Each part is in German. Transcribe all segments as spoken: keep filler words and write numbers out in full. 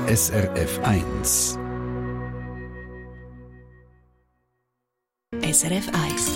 S R F eins. S R F eins.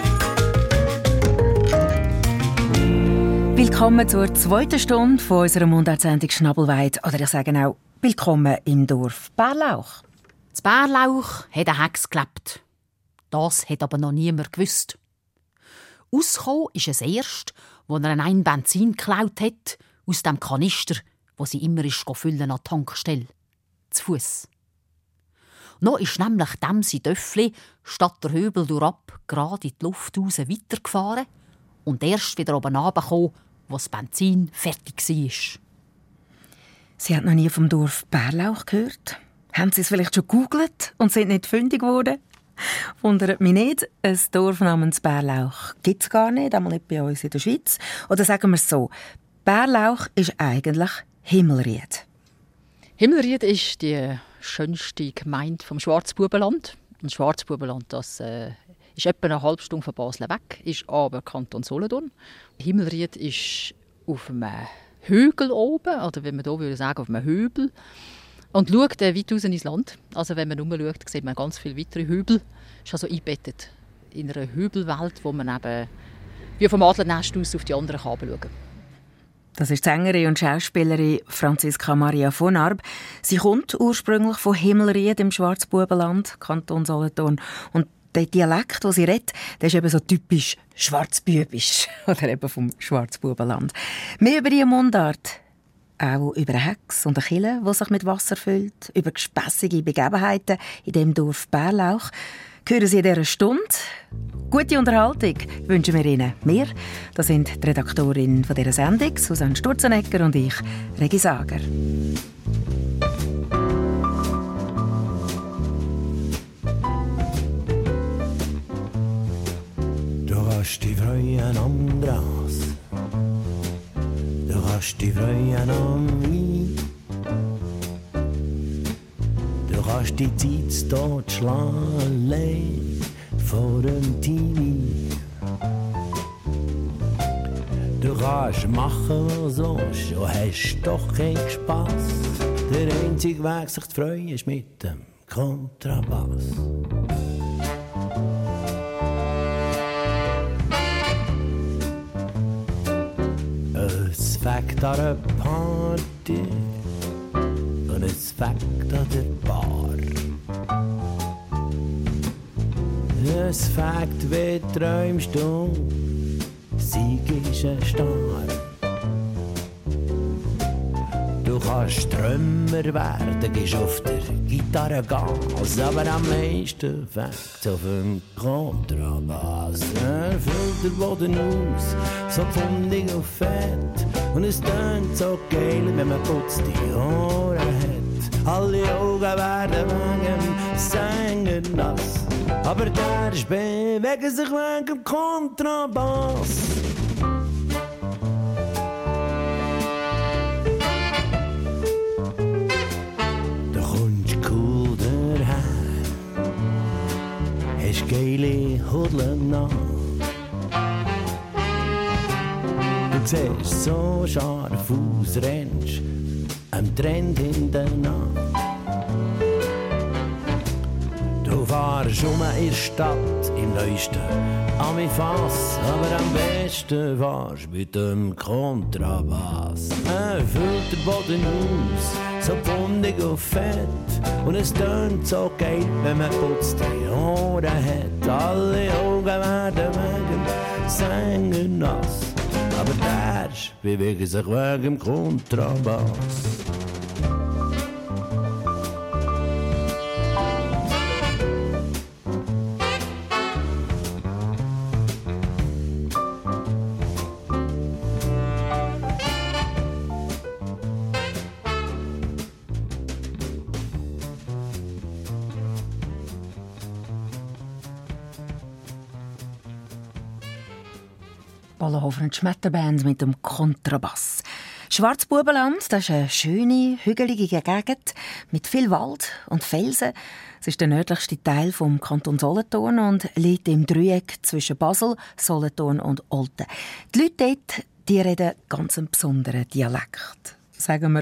Willkommen zur zweiten Stunde von unserer Mundartsendung Schnabelweid. Oder ich sage auch, willkommen im Dorf Bärlauch. Das Bärlauch hat eine Hex gelebt. Das hat aber noch niemand gewusst. Ausgekommen ist es erst, als er ein Benzin geklaut hat, aus dem Kanister, wo sie immer ist füllen an der Tankstelle. Zu Fuss. Noch ist nämlich dem sein Töffli statt der Höbel durchab gerade in die Luft raus weitergefahren und erst wieder oben runtergekommen, wo das Benzin fertig war. Sie hat noch nie vom Dorf Bärlauch gehört? Haben Sie es vielleicht schon gegoogelt und sind nicht fündig geworden? Wundert mich nicht, ein Dorf namens Bärlauch gibt es gar nicht, einmal nicht bei uns in der Schweiz. Oder sagen wir es so, Bärlauch ist eigentlich Himmelried. Himmelried ist die schönste Gemeinde vom Schwarzbubenland. Und Schwarzbubenland, das äh, ist etwa eine halbe Stunde von Basel weg, ist aber Kanton Solothurn. Himmelried ist auf einem Hügel oben, oder wenn man hier würde sagen, auf einem Hügel. Und schaut äh, weit raus ins Land. Also wenn man rumschaut, sieht man ganz viele weitere Hügel. Ist also eingebettet in einer Hügelwelt, wo man eben wie vom Adlernest aus auf die anderen Kabel schauen kann. Das ist die Sängerin und Schauspielerin Franziska Maria von Arp. Sie kommt ursprünglich von Himmelried im Schwarzbubenland, Kanton Solothurn. Und der Dialekt, den sie redet, der ist eben so typisch schwarzbübisch. Oder eben vom Schwarzbubenland. Mehr über diese Mundart. Auch über eine Hex und eine Kille, die sich mit Wasser füllt. Über gespässige Begebenheiten in dem Dorf Bärlauch. Hören Sie in dieser Stunde. Gute Unterhaltung wünschen wir Ihnen. Wir, das sind die Redaktorin von dieser Sendung, Susanne Sturzenegger, und ich, Regi Sager. Du kannst dich freuen am Gras, du kannst dich freuen am Wein, du kannst die Zeit dort schlagen vor dem Team. Du kannst machen, was du willst, und hast doch keinen Spass. Der einzige Weg, sich zu freuen, ist mit dem Kontrabass. Es fängt an einer Party und es fängt an der Bar. Es fängt, wie träumst du, Sieg ist ein Star. Du kannst Trümmer werden, gehst auf der Gitarre Gas, aber am meisten fängt auf dem Kontrabass. Er füllt den Boden aus, so fundig und fett, und es tönt so geil, wenn man putzt die Ohren hat. Alle Augen werden wegen dem Sänger nass, aber der ist bewegt sich wegen dem Kontrabass. Du kommst cool daher, hast geile Hudeln an. Du siehst so scharf aus, rennst am Trend hinten Du fahrst um in der Stadt im neuesten Amifass, aber am besten fahrst mit dem Kontrabass. Er füllt den Boden aus, so fundig und fett, und es tönt so geil, wenn man putzt die Ohren hat. Alle Augen werden wegen Sänger nass, aber der bewegt sich wegen dem Kontrabass. Bollenhofer und Schmetterband mit dem Kontrabass. Schwarzbubenland, das ist eine schöne, hügelige Gegend mit viel Wald und Felsen. Es ist der nördlichste Teil vom Kanton Solothurn und liegt im Dreieck zwischen Basel, Solothurn und Olten. Die Leute dort, die reden ganz einen besonderen Dialekt. Sagen wir ihm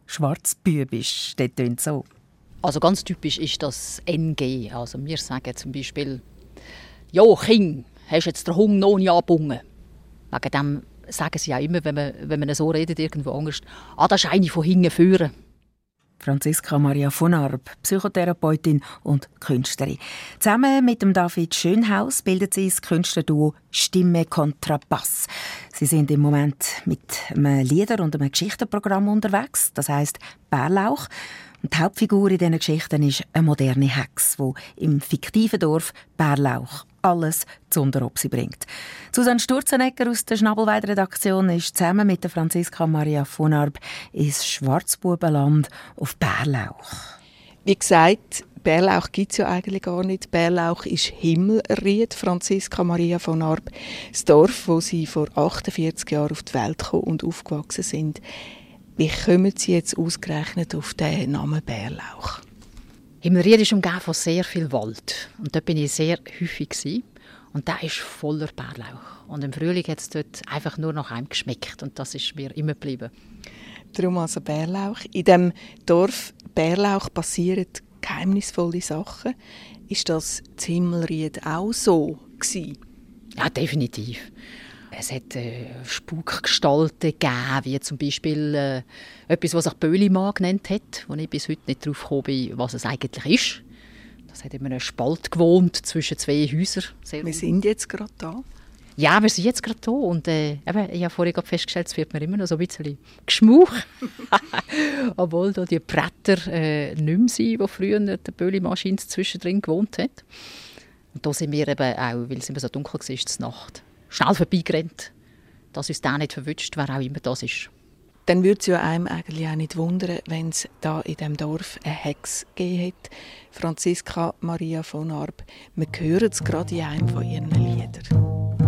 schwarzbübisch. Das tönt so. Also ganz typisch ist das N G. Also wir sagen zum Beispiel, «Ja, Kind, hast du jetzt den Hunger noch nicht angebunden?» Wegen dem sagen sie auch immer, wenn man, wenn man so redet, irgendwo Angst, «Ah, das ist eine von hinten führen.» Franziska Maria von Arp, Psychotherapeutin und Künstlerin. Zusammen mit dem David Schönhaus bildet sie das Künstlerduo Stimme Kontrabass. Sie sind im Moment mit einem Lieder- und einem Geschichtenprogramm unterwegs, das heisst Bärlauch. Und die Hauptfigur in diesen Geschichten ist eine moderne Hex, die im fiktiven Dorf Bärlauch alles zu Unteropsi bringt. Susanne Sturzenegger aus der Schnabelweid-Redaktion ist zusammen mit der Franziska Maria von Arp ins Schwarzbubenland auf Bärlauch. Wie gesagt, Bärlauch gibt es ja eigentlich gar nicht. Bärlauch ist Himmelried, Franziska Maria von Arp. Das Dorf, wo sie vor achtundvierzig Jahren auf die Welt gekommen und aufgewachsen sind. Wie kommen Sie jetzt ausgerechnet auf den Namen Bärlauch? Himmelried ist umgeben von sehr viel Wald. Und dort bin ich sehr häufig gewesen. Und der ist voller Bärlauch. Und im Frühling hat es dort einfach nur nach einem geschmeckt. Und das ist mir immer geblieben. Darum also Bärlauch. In diesem Dorf Bärlauch passieren geheimnisvolle Sachen. Ist das in Himmelried auch so gewesen? Ja, definitiv. Es hat äh, Spukgestalten gegeben, wie zum Beispiel äh, etwas, was sich Böhlimann genannt hat, wo ich bis heute nicht darauf gekommen bin, was es eigentlich ist. Das hat in einem Spalt gewohnt zwischen zwei Häusern. Sehr wir sind jetzt gerade da. Ja, wir sind jetzt gerade da. Und äh, eben, ich habe vorhin gerade festgestellt, es wird mir immer noch so ein bisschen Geschmuch. Obwohl da die Bretter äh, nicht mehr sind, wo früher der Böhlimann zwischendrin gewohnt hat. Und da sind wir eben auch, weil es immer so dunkel war, zur Nacht schnell vorbeigerannt, dass uns der nicht verwünscht, wer auch immer das ist. Dann würde es ja einem eigentlich auch nicht wundern, wenn es da in diesem Dorf eine Hex gegeben hat. Franziska Maria von Arp. Wir hören es gerade in einem von ihren Liedern.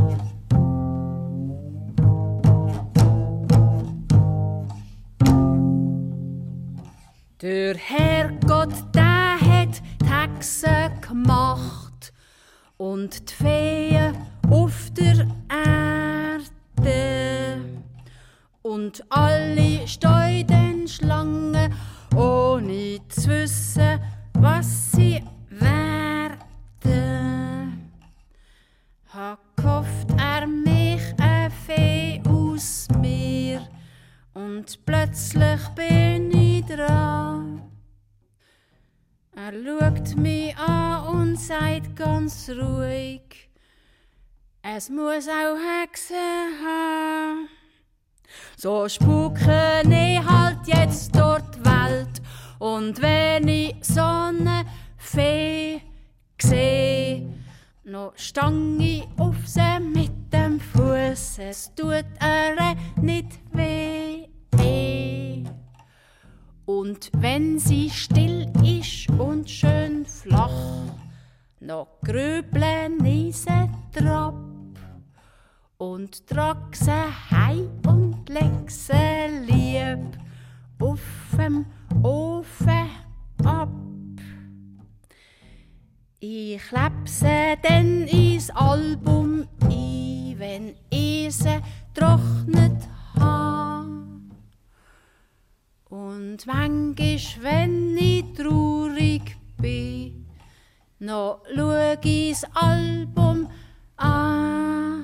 Der Herrgott, der hat die Hexe gemacht und die Feen auf der Erde. Und alle stehen Schlangen, ohne zu wissen, was sie werden. Ha gehofft er mich eine Fee aus mir, und plötzlich bin ich dran. Er schaut mich an und sagt ganz ruhig, es muss auch Hexen haben. So spuke ich halt jetzt dort die Welt. Und wenn ich so eine Fee sehe, noch stang ich auf sie mit dem Fuß. Es tut ihr nicht weh. Und wenn sie still ist und schön flach, noch grübeln ich sie drauf und trag sie heim und leg sie lieb auf dem Ofen ab. Ich kleb sie dann ins Album ein, wenn ich sie trocknet habe. Und manchmal, wenn ich traurig bin, noch schau ich das Album an.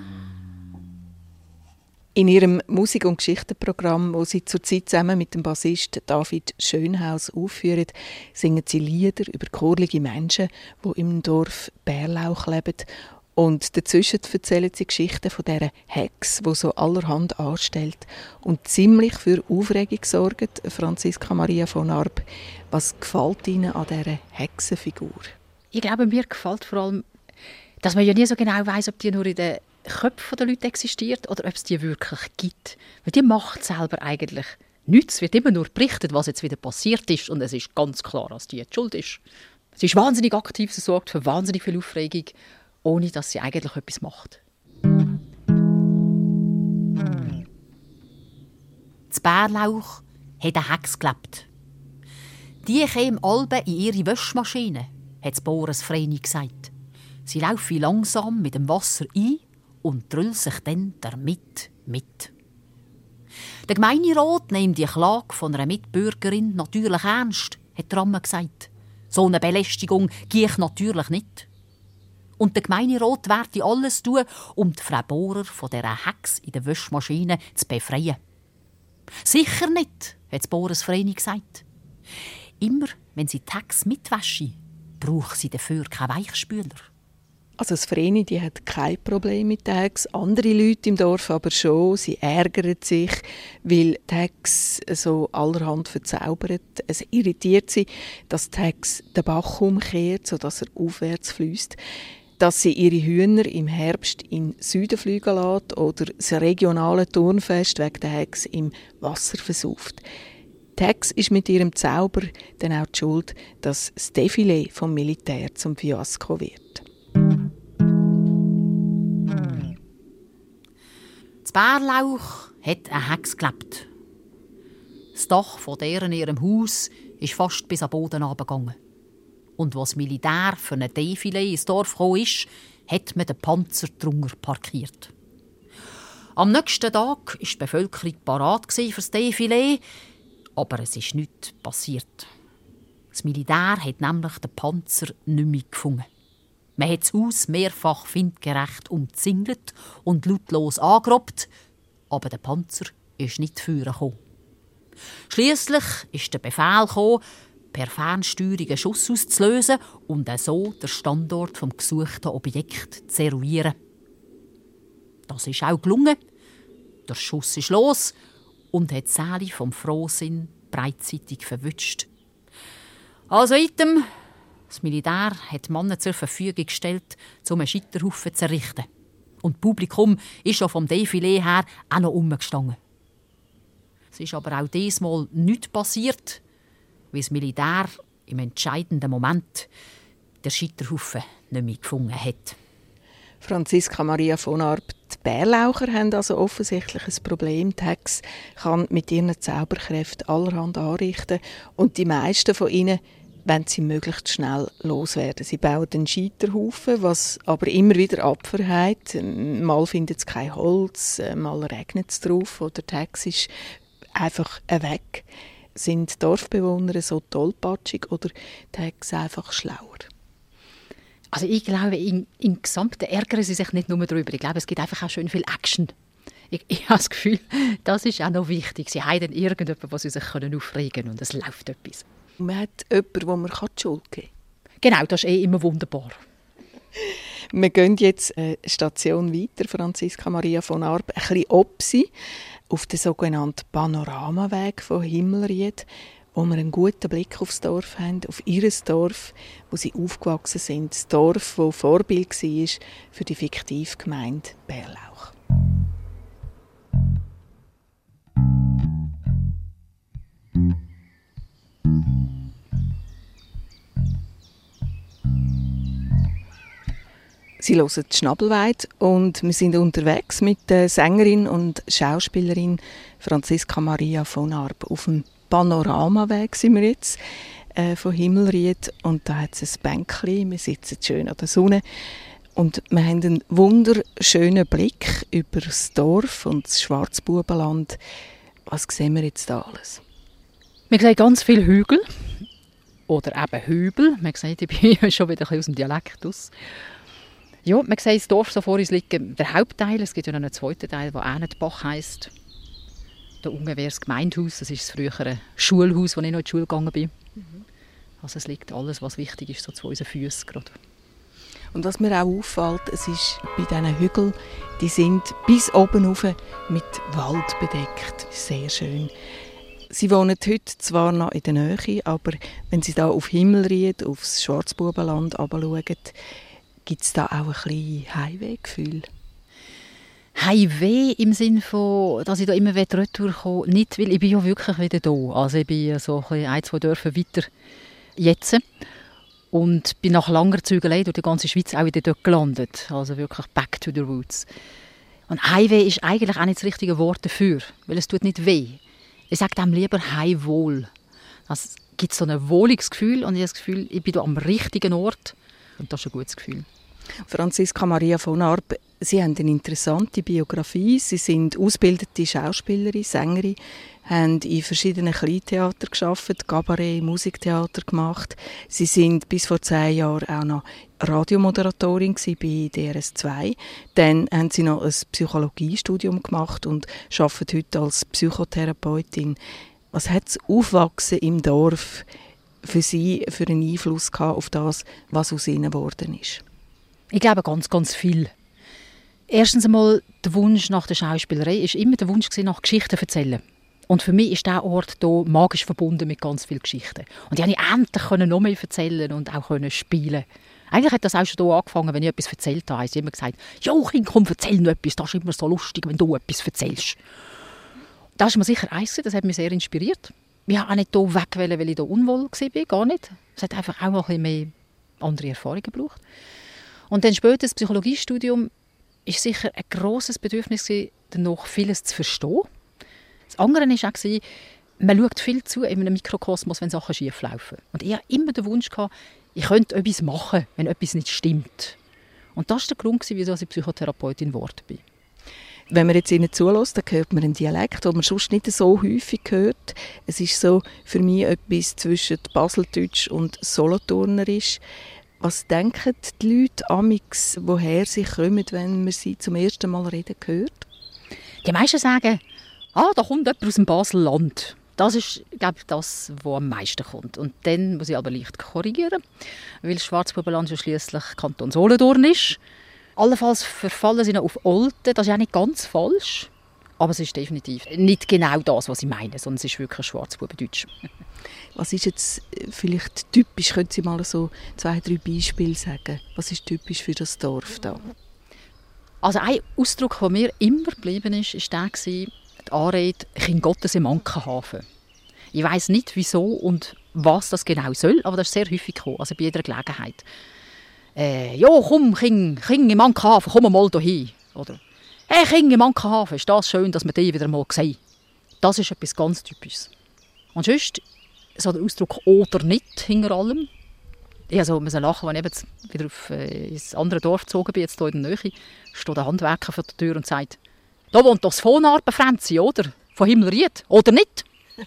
In ihrem Musik- und Geschichtenprogramm, das sie zurzeit zusammen mit dem Bassist David Schönhaus aufführen, singen sie Lieder über chorlige Menschen, die im Dorf Bärlauch leben. Und dazwischen erzählen sie Geschichten von dieser Hex, die so allerhand anstellt und ziemlich für Aufregung sorgt. Franziska Maria von Arp, was gefällt Ihnen an dieser Hexenfigur? Ich glaube, mir gefällt vor allem, dass man ja nie so genau weiss, ob die nur in den Köpfen der Leute existiert oder ob es die wirklich gibt. Weil die macht selber eigentlich nichts. Es wird immer nur berichtet, was jetzt wieder passiert ist. Und es ist ganz klar, dass die jetzt schuld ist. Sie ist wahnsinnig aktiv, sie sorgt für wahnsinnig viel Aufregung, ohne dass sie eigentlich etwas macht. Das Bärlauch hat eine Hex gelebt. Die käme Alben in ihre Wäschmaschine, hat Boris Vreni gesagt. Sie laufe langsam mit dem Wasser ein und drüllt sich dann damit mit. Der Gemeinderat nimmt die Klage von einer Mitbürgerin natürlich ernst, hat der Amme gesagt. So eine Belästigung gehe ich natürlich nicht. Und der Gemeinderat werde alles tun, um die Frau Bohrer von dieser Hex in der Wäschmaschine zu befreien. Sicher nicht, hat das Bohrersverein gesagt. Immer, wenn sie die Hex mitwäsche, braucht sie dafür keinen Weichspüler. Also das Verein, die hat kein Problem mit der Hex, andere Leute im Dorf aber schon. Sie ärgern sich, weil die Hex so allerhand verzaubert. Es irritiert sie, dass die Hex den Bach umkehrt, sodass er aufwärts fließt, dass sie ihre Hühner im Herbst in den Süden fliegen lässt oder das regionale Turnfest wegen der Hex im Wasser versauft. Die Hex ist mit ihrem Zauber dann auch die Schuld, dass das Defilé vom Militär zum Fiasko wird. Das Bärlauch hat eine Hex gelebt. Das Dach von deren ihrem Haus ist fast bis am Boden runtergegangen. Und als das Militär für ein Defilé ins Dorf gekommen ist, hat man den Panzer drunter parkiert. Am nächsten Tag war die Bevölkerung parat für das Defilé, aber es ist nichts passiert. Das Militär hat nämlich den Panzer nicht mehr gefunden. Man hat das Haus mehrfach findgerecht umzingelt und lautlos angerobt, aber der Panzer ist nicht führen gekommen. Schliesslich ist der Befehl gekommen, per Fernsteuerung einen Schuss auszulösen und so den Standort des gesuchten Objekts zu eruieren. Das ist auch gelungen. Der Schuss ist los und hat die Säle vom Frohsinn breitseitig verwünscht. Also item, das Militär hat Männer zur Verfügung gestellt, um einen Scheiterhaufen zu errichten. Und das Publikum ist schon vom Defilé her auch noch rumgestanden. Es ist aber auch diesmal nichts passiert, weil das Militär im entscheidenden Moment den Scheiterhaufen nicht mehr gefunden hat. Franziska Maria von Arp, die Bärlaucher haben also offensichtlich ein Problem. Die Hex kann mit ihren Zauberkräften allerhand anrichten und die meisten von ihnen wollen sie möglichst schnell loswerden. Sie bauen einen Scheiterhaufen, was aber immer wieder Abfuhr hat. Mal findet es kein Holz, mal regnet es drauf oder die Hex ist einfach weg. Sind die Dorfbewohner so tollpatschig oder die Hex einfach schlauer? Also ich glaube, im, im Gesamten ärgern sie sich nicht nur darüber. Ich glaube, es gibt einfach auch schön viel Action. Ich, ich habe das Gefühl, das ist auch noch wichtig. Sie haben dann irgendjemanden, wo sie sich aufregen können und es läuft etwas. Man hat jemanden, wo man die Schuld geben kann. Genau, das ist eh immer wunderbar. Wir gehen jetzt eine Station weiter, Franziska Maria von Arp, ein bisschen Opsi, auf den sogenannten Panoramaweg von Himmelried, wo wir einen guten Blick aufs Dorf haben, auf ihr Dorf, wo sie aufgewachsen sind. Das Dorf, das Vorbild war für die fiktive Gemeinde Bärlauch. Sie hören die Schnabelweide und wir sind unterwegs mit der Sängerin und Schauspielerin Franziska Maria von Arp. Auf dem Panoramaweg sind wir jetzt äh, von Himmelried und da hat es ein Bänkchen, wir sitzen schön an der Sonne und wir haben einen wunderschönen Blick über das Dorf und das Schwarzbubenland. Was sehen wir jetzt da alles? Wir sehen ganz viele Hügel oder eben Hübel. Man sieht, ich bin schon wieder ein bisschen aus dem Dialekt aus. Ja, man sieht das Dorf so vor uns liegen. Der Hauptteil, es gibt ja noch einen zweiten Teil, der Ähnetbach heisst. Da unten wäre das Gemeindehaus, das ist das frühere Schulhaus, wo ich noch in die Schule gegangen bin. Mhm. Also es liegt alles, was wichtig ist, so zu unseren Füßen gerade. Und was mir auch auffällt, es ist bei diesen Hügeln, die sind bis oben rauf mit Wald bedeckt. Sehr schön. Sie wohnen heute zwar noch in der Nähe, aber wenn Sie da auf Himmelried, aufs Schwarzbubenland herabschauen, gibt es da auch ein bisschen Heimwehgefühl? Heimweh im Sinne von, dass ich da immer wieder retourkomme, nicht, weil ich bin ja wirklich wieder da. Also ich bin so ein, ein zwei Dörfer weiter jetzt und bin nach langer Zügelei durch die ganze Schweiz auch wieder dort gelandet. Also wirklich back to the roots. Und Heimweh ist eigentlich auch nicht das richtige Wort dafür, weil es tut nicht weh. Ich sage dem lieber Heimwohl. Es gibt so ein wohliges Gefühl und ich habe das Gefühl, ich bin da am richtigen Ort und das ist ein gutes Gefühl. Franziska Maria von Arp, Sie haben eine interessante Biografie. Sie sind ausgebildete Schauspielerin, Sängerin, haben in verschiedenen Kleintheatern gearbeitet, Kabarett, Musiktheater gemacht. Sie sind bis vor zehn Jahren auch noch Radiomoderatorin bei D R S zwei. Dann haben Sie noch ein Psychologiestudium gemacht und arbeiten heute als Psychotherapeutin. Was hat das Aufwachsen im Dorf für Sie für einen Einfluss gehabt auf das, was aus Ihnen geworden ist? Ich glaube ganz, ganz viel. Erstens einmal, der Wunsch nach der Schauspielerei war immer der Wunsch nach Geschichten erzählen. Und für mich ist dieser Ort hier magisch verbunden mit ganz vielen Geschichten. Und die konnte ich endlich noch mehr erzählen und auch spielen. Eigentlich hat das auch schon hier angefangen, wenn ich etwas erzählt habe. Sie haben immer gesagt, «Jo, Kind, komm, erzähl noch etwas, das ist immer so lustig, wenn du etwas erzählst.» Das ist mir sicher eins, das hat mich sehr inspiriert. Ich wollte auch nicht hier weg, weil ich hier unwohl war, gar nicht. Es hat einfach auch mal ein bisschen mehr andere Erfahrungen gebraucht. Und dann später das Psychologiestudium war sicher ein grosses Bedürfnis, danach vieles zu verstehen. Das andere war auch, man schaut viel zu in einem Mikrokosmos, wenn Sachen schief laufen. Und ich hatte immer den Wunsch, ich könnte etwas machen, wenn etwas nicht stimmt. Und das war der Grund, wieso ich Psychotherapeutin geworden bin. Wenn man jetzt Ihnen zulässt, dann hört man einen Dialekt, den man sonst nicht so häufig hört. Es ist so für mich etwas zwischen Baseldeutsch und Solothurnerisch. Was denken die Leute amix, woher sie kommen, wenn man sie zum ersten Mal reden hört? Die meisten sagen, ah, da kommt jemand aus dem Baselland. Das ist, glaube ich, das, was am meisten kommt. Und dann muss ich aber leicht korrigieren, weil das Schwarzbubenland ja schliesslich Kanton Solothurn ist. Allenfalls verfallen sie noch auf Olten, das ist auch nicht ganz falsch. Aber es ist definitiv nicht genau das, was ich meine, sondern es ist wirklich Schwarzbubendeutsch. Was ist jetzt vielleicht typisch? Können Sie mal so zwei, drei Beispiele sagen? Was ist typisch für das Dorf da? Also ein Ausdruck, der mir immer geblieben ist, war der, die Anrede «Kind Gottes im Ankenhafen». Ich weiss nicht, wieso und was das genau soll, aber das ist sehr häufig gekommen, also bei jeder Gelegenheit. Äh, «Jo, komm, Kind, kind im Ankenhafen, komm mal hierhin». Oder «Hey, Kind im Ankenhafen, ist das schön, dass wir dich wieder mal sehen». Das ist etwas ganz Typisches. Und sonst so der Ausdruck «oder nicht» hinter allem. Ich musste lachen, als ich jetzt wieder auf äh, ins andere Dorf gezogen bin, jetzt hier in der Nähe, steht der Handwerker vor der Tür und sagt, «Da wohnt doch das Vonarpen-Fränzi, oder? Von Himmelried, oder nicht?»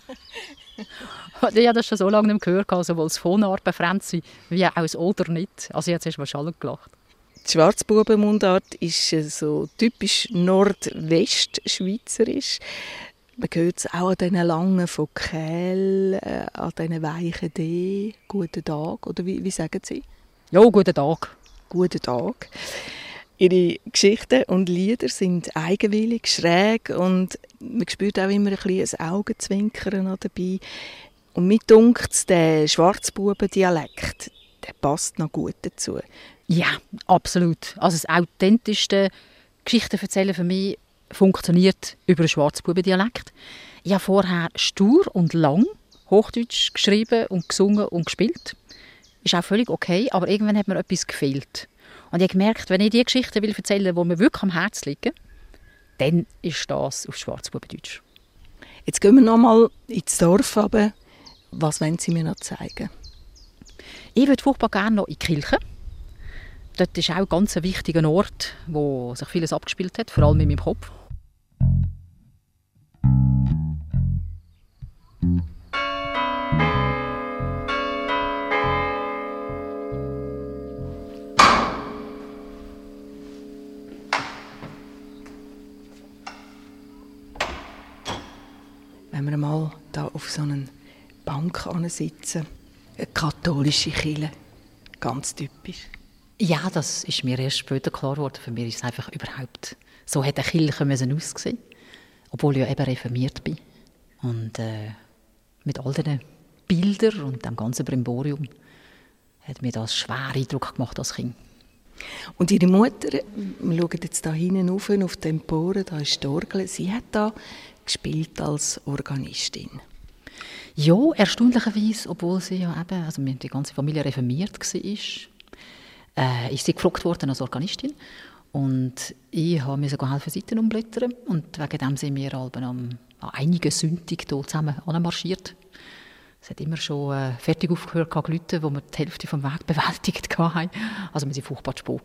Ich habe das schon so lange nicht mehr gehört, sowohl das Vonarpen-Fränzi wie auch das «oder nicht». Also ich habe zuerst mal schallend gelacht. Die Schwarzbubenmundart ist so typisch nordwestschweizerisch. Man hört es auch an diesen langen Vokalen, äh, an diesen weichen D. «Guten Tag», oder wie, wie sagen Sie? Ja, «Guten Tag». «Guten Tag». Ihre Geschichten und Lieder sind eigenwillig, schräg und man spürt auch immer ein bisschen ein Augenzwinkern dabei. Und mir dunkt der Schwarzbuben-Dialekt, der passt noch gut dazu. Ja, absolut. Also das authentischste Geschichtenverzählen für mich funktioniert über den Schwarzbuben-Dialekt. Ich habe vorher stur und lang Hochdeutsch geschrieben und gesungen und gespielt. Ist auch völlig okay, aber irgendwann hat mir etwas gefehlt. Und ich habe gemerkt, wenn ich die Geschichten will erzählen will, die mir wirklich am Herzen liegen, dann ist das auf Schwarzbubendeutsch. Jetzt gehen wir noch mal ins Dorf runter. Was wollen Sie mir noch zeigen? Ich würde furchtbar gerne noch in die Kirche. Dort ist auch ein ganz wichtiger Ort, wo sich vieles abgespielt hat, vor allem in meinem Kopf. Wenn wir mal da auf so einer Bank sitzen, eine katholische Kirche, ganz typisch. Ja, das ist mir erst später klar geworden. Für mich ist es einfach überhaupt, so hätte eine Kirche aussehen müssen, obwohl ich ja eben reformiert bin. Und äh, mit all diesen Bildern und dem ganzen Brimborium hat mir das schwer Eindruck gemacht als Kind. Und Ihre Mutter, wir schauen jetzt da hinten rauf, auf die Empore, da ist die Orgel, sie hat da gespielt als Organistin. Ja, erstaunlicherweise, obwohl sie ja eben, also die ganze Familie reformiert war, äh, ist sie gefragt worden als Organistin. Und ich habe mir sogar helfen, Seiten umblättern. Und wegen dem sind wir an, an einigen Sündig hier zusammen anmarschiert. Es hat immer schon äh, fertig aufgehört, Leute, wo wir die Hälfte vom Weg bewältigt haben. Also wir sind furchtbar zu spät gekommen.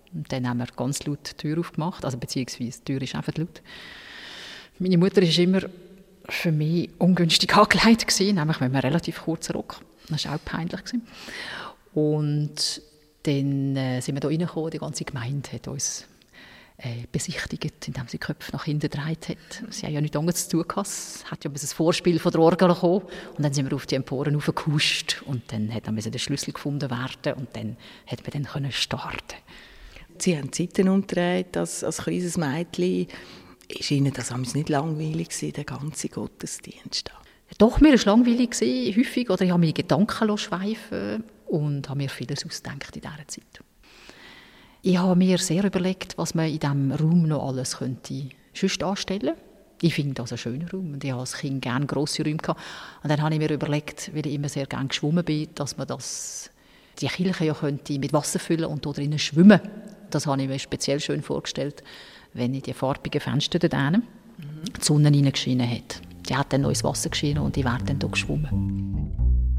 Und dann haben wir ganz laut die Tür aufgemacht, also beziehungsweise die Tür ist einfach laut. Meine Mutter war immer für mich ungünstig angelegt gewesen, nämlich mit einem relativ kurzen Rock. Das war auch peinlich gewesen. Und dann äh, sind wir da reingekommen, die ganze Gemeinde hat uns äh, besichtigt, indem sie die Köpfe nach hinten gedreht hat. Sie haben ja nichts anderes zu tun gehabt. Es hat ja ein Vorspiel von der Orgel gekommen. Und dann sind wir auf die Emporen raufgehuscht. Und dann hat dann der Schlüssel gefunden werden. Und dann hat man dann können starten. Sie haben die Zeiten umgedreht als, als kleines Mädchen. Ist Ihnen das nicht langweilig gewesen, der ganze Gottesdienst? Doch, mir war es langweilig gewesen, häufig. Oder ich habe meine Gedanken schweifen und habe mir vieles ausgedacht in dieser Zeit. Ich habe mir sehr überlegt, was man in diesem Raum noch alles könnte sonst anstellen könnte. Ich finde das einen schönen Raum und ich habe als Kind gerne grosse Räume gehabt. Und dann habe ich mir überlegt, weil ich immer sehr gerne geschwommen bin, dass man das, die Kirche ja könnte mit Wasser füllen und da drinnen schwimmen. Das habe ich mir speziell schön vorgestellt, wenn in die farbigen Fenster da drinnen mhm. die Sonne reingeschienen hat. Die hat dann noch ins Wasser geschienen und ich wäre dann hier geschwommen.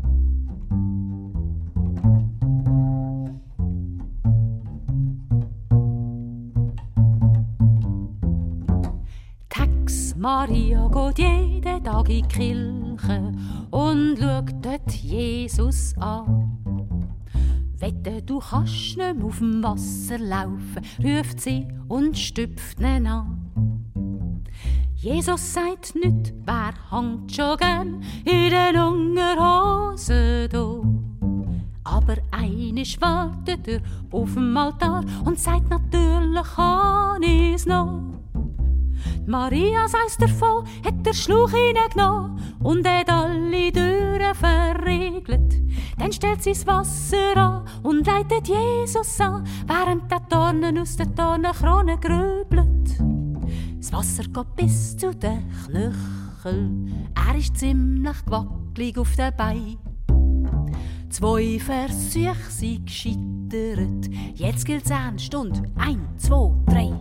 Maria geht jeden Tag in die Kirche und schaut dort Jesus an. Wette, du kannst nicht mehr auf dem Wasser laufen, ruft sie und stüpft ihn an. Jesus sagt nicht, wer hängt schon gern in den Unterhosen da. Aber einisch wartet er auf dem Altar und sagt, natürlich kann ich's noch. Maria, sagt's davon, hat der Schlauch hineingenommen und hat alle Türen verriegelt. Dann stellt sie das Wasser an und leitet Jesus an, während der Dornen aus der Dornenkrone grübelt. Das Wasser geht bis zu den Knöcheln, er ist ziemlich wackelig auf den Beinen. Zwei Versuche sind gescheitert, jetzt gilt's ernst und ein, zwei, drei.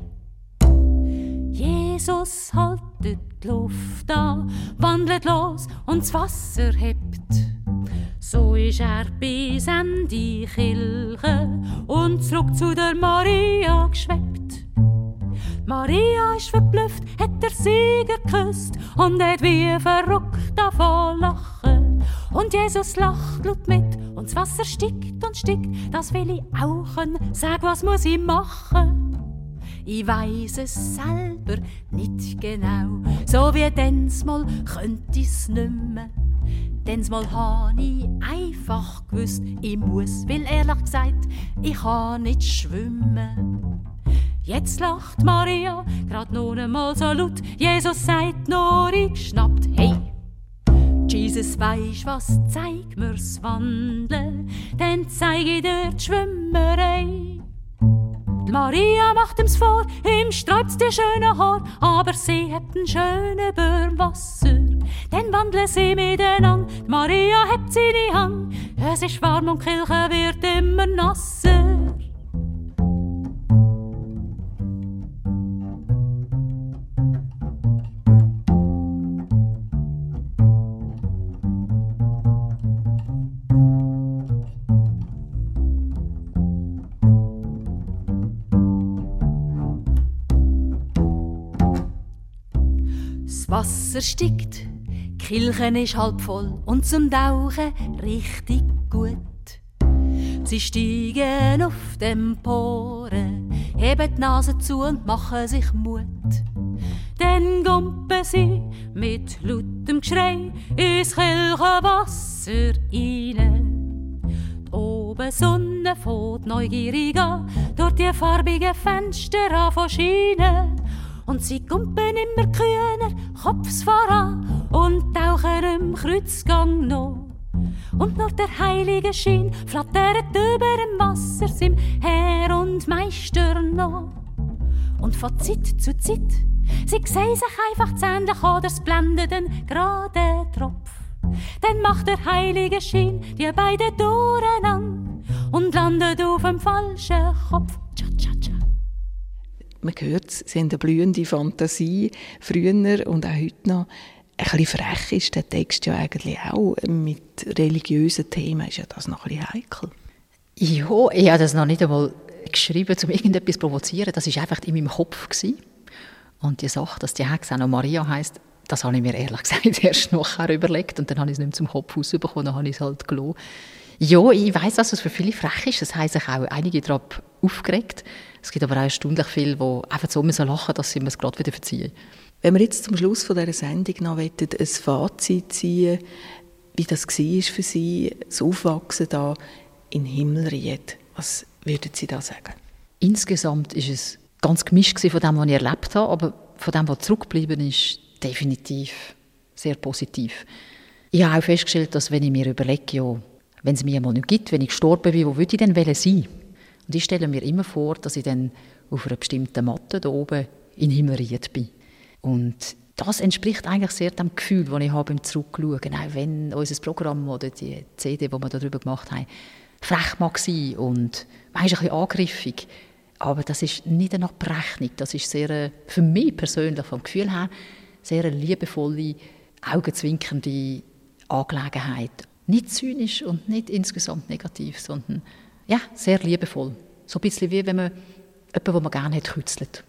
Jesus haltet die Luft an, wandelt los und das Wasser hebt. So ist er bis an die Kirche und zurück zu der Maria geschwebt. Maria ist verblüfft, hat der Sieger geküsst und hat wie verrückt davon lachen. Und Jesus lacht laut mit und das Wasser stickt und stickt, das will ich auch können. Sag, was muss ich machen? Ich weiss es selber nicht genau, so wie denzmal könnte ich's nimmer. Denzmal han ich einfach gewusst, ich muss, weil ehrlich gesagt, ich kann nicht schwimmen. Jetzt lacht Maria, grad noch einmal so laut, Jesus sagt noch geschnappt, hey! Jesus weisst was, zeig mir's Wandeln, dann zeig ich dir die Schwimmerei. Maria macht ihm's vor, ihm sträubt's die schönen Haar, aber sie hat einen schönen Böhm Wasser. Dann wandeln sie miteinander, Maria hebt seine Hand, es ist warm und die Kirche wird immer nasser. Wasser stickt, die Kirche ist halb voll und zum Tauchen richtig gut. Sie steigen auf die Emporen, heben die Nase zu und machen sich Mut. Dann gumpen sie mit lautem Geschrei ins Kirchenwasser rein. Die oben Sonne fährt neugierig an, durch die farbigen Fenster an von Schienen. Und sie gumpen immer kühner, Kopf voran und tauchen im Kreuzgang noch. Und nur der heilige Schein flattert über dem Wasser, sim Herr und Meister noch. Und von Zeit zu Zeit, sie sehen sich einfach zähnlich oder es blendet einen geraden Tropf. Dann macht der heilige Schein die beiden Toren an und landet auf dem falschen Kopf. Tcha, tcha, tcha. Man hört, sie haben eine blühende Fantasie, früher und auch heute noch. Ein bisschen frech ist der Text ja eigentlich auch. Mit religiösen Themen ist ja das noch ein bisschen heikel. Ja, ich habe das noch nicht einmal geschrieben, um irgendetwas zu provozieren. Das war einfach in meinem Kopf gewesen. Und die Sache, dass die Hexe auch noch Maria heisst, das habe ich mir ehrlich gesagt erst nachher überlegt. Und dann habe ich es nicht mehr zum Kopf rausbekommen, dann habe ich es halt gelassen. Ja, ich weiss, dass es für viele frech ist. Es haben sich auch einige daran aufgeregt. Es gibt aber auch erstaunlich viele, die einfach so lachen müssen, dass sie mir es gerade wieder verziehen. Wenn wir jetzt zum Schluss von dieser Sendung noch ein Fazit ziehen, wie das war für Sie, das Aufwachsen da in Himmelried, was würden Sie da sagen? Insgesamt war es ganz gemischt von dem, was ich erlebt habe, aber von dem, was zurückgeblieben ist, definitiv sehr positiv. Ich habe auch festgestellt, dass wenn ich mir überlege, ja, wenn es mich einmal nicht gibt, wenn ich gestorben bin, wo würde ich denn sein? Und ich stelle mir immer vor, dass ich dann auf einer bestimmten Matte da oben in Himmelried bin. Und das entspricht eigentlich sehr dem Gefühl, das ich habe beim Zurückschauen. Auch wenn unser Programm oder die C D, die wir darüber gemacht haben, frech mag sein und manchmal ein bisschen angriffig. Aber das ist nicht eine Abrechnung. Das ist sehr, für mich persönlich vom Gefühl her, sehr eine liebevolle, augenzwinkernde Angelegenheit. Nicht zynisch und nicht insgesamt negativ, sondern ja, sehr liebevoll. So ein bisschen wie wenn man jemanden, den man gerne hätte, kützelt.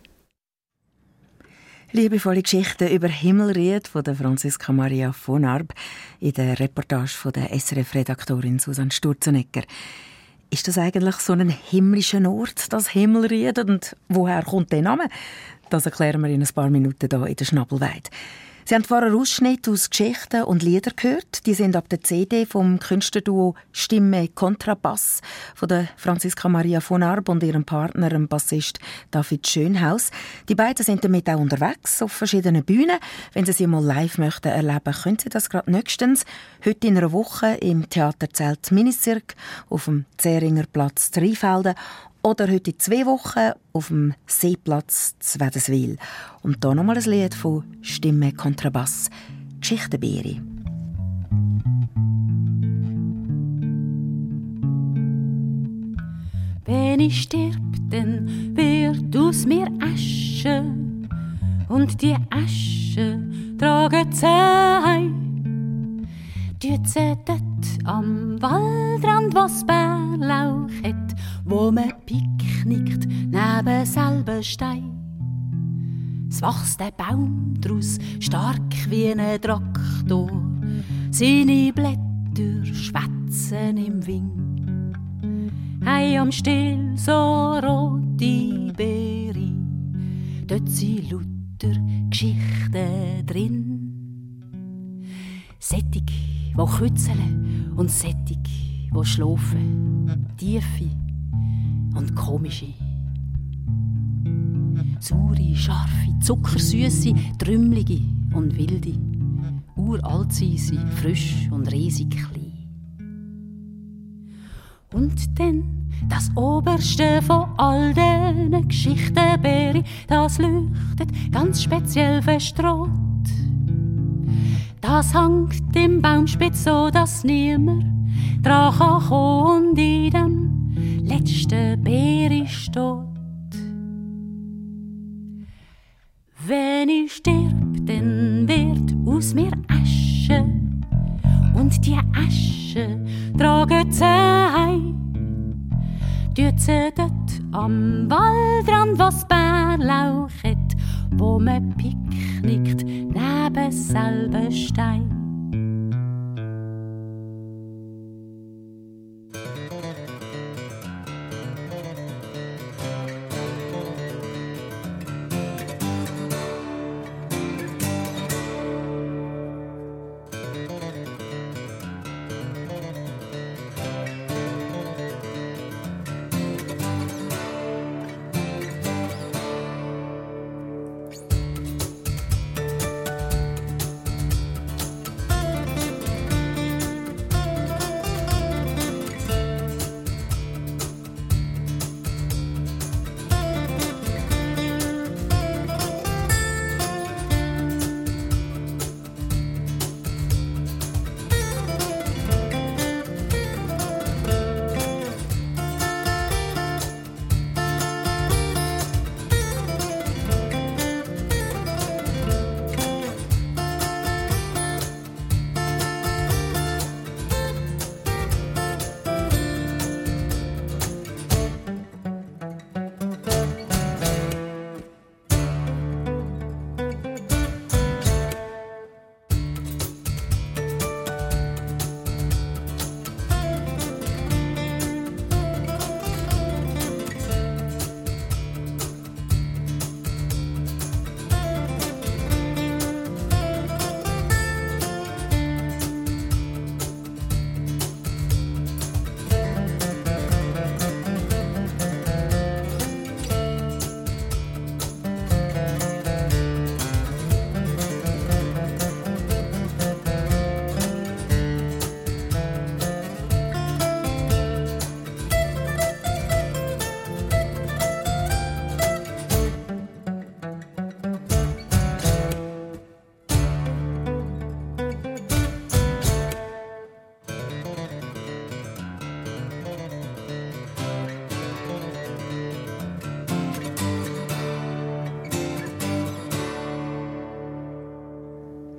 Liebevolle Geschichten über Himmelried von der Franziska Maria von Arp in der Reportage von der S R F-Redaktorin Susanne Sturzenegger. Ist das eigentlich so ein himmlischer Ort, das Himmelried? Und woher kommt der Name? Das erklären wir in ein paar Minuten hier in der Schnabelweide. Sie haben vorher Ausschnitte aus Geschichten und Lieder gehört. Die sind ab der C D vom Künstlerduo Stimme Kontrabass von der Franziska Maria von Arp und ihrem Partner, dem Bassist David Schönhaus. Die beiden sind damit auch unterwegs auf verschiedenen Bühnen. Wenn Sie sie mal live möchten erleben, können Sie das gerade nächstens. Heute in einer Woche im Theaterzelt Minisirk auf dem Zähringer Platz Rheinfelden oder heute in zwei Wochen auf dem Seeplatz zu Wädenswil. Und hier nochmal ein Lied von Stimme Kontrabass, Geschichtenbeere. Wenn ich stirb, dann wird aus mir Asche und die Asche tragen sie heim. Tut sie dort am Waldrand, was Bärlauch hat, wo man picknickt neben selben Stein. Es wächst ein Baum draus, stark wie ein Traktor. Seine Blätter schwätzen im Wind. Hei am Still so rote Beere, dort sind lauter Geschichten drin. Sättig, wo kützeln und sättig, wo schlafen, tiefe und komische. Saure, scharfe, zuckersüße, trümmelige und wilde. Uralt sind sie, frisch und riesig klein. Und dann das Oberste von all diesen Geschichtenbeeren, das leuchtet ganz speziell verstrahlt. Das hängt im Baumspitz so, dass niemand dran kann kommen und in dem letzten Beere steht. Wenn ich stirb, dann wird aus mir Asche und die Asche tragen sie heim. Tut sie dort am Waldrand, was Bärlauch hat, wo man picknickt neben selben Stein.